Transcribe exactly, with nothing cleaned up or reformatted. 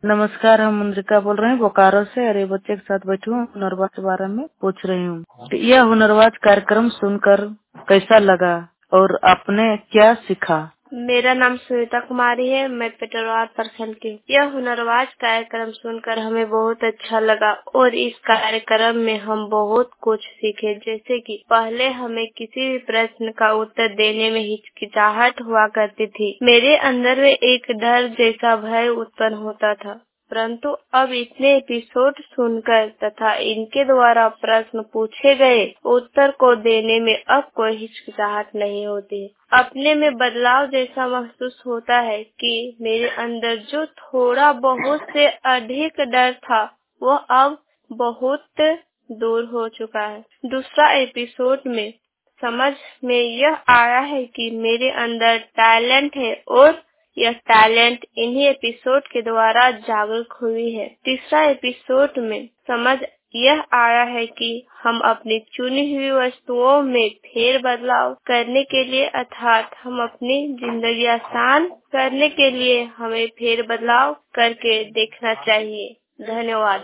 नमस्कार, हम मुन्द्रिका बोल रहे हैं बोकारो से। अरे बच्चे के साथ बैठी हूँ, हुनरबाज के बारे में पूछ रही हूँ। यह हुनरबाज कार्यक्रम सुनकर कैसा लगा और आपने क्या सीखा? मेरा नाम सुनीता कुमारी है। मैं पेटरवार प्रखंड की। यह हुनरबाज कार्यक्रम सुनकर हमें बहुत अच्छा लगा और इस कार्यक्रम में हम बहुत कुछ सीखे, जैसे कि पहले हमें किसी भी प्रश्न का उत्तर देने में हिचकिचाहट हुआ करती थी। मेरे अंदर में एक डर जैसा भय उत्पन्न होता था, परंतु अब इतने एपिसोड सुनकर तथा इनके द्वारा प्रश्न पूछे गए उत्तर को देने में अब कोई हिचकिचाहट नहीं होती। अपने में बदलाव जैसा महसूस होता है कि मेरे अंदर जो थोड़ा बहुत से अधिक डर था वो अब बहुत दूर हो चुका है। दूसरा एपिसोड में समझ में यह आया है कि मेरे अंदर टैलेंट है और यह टैलेंट इन्हीं एपिसोड के द्वारा जागरूक हुई है। तीसरा एपिसोड में समझ यह आया है कि हम अपनी चुनी हुई वस्तुओं में फेर बदलाव करने के लिए अर्थात हम अपनी जिंदगी आसान करने के लिए हमें फेर बदलाव करके देखना चाहिए। धन्यवाद।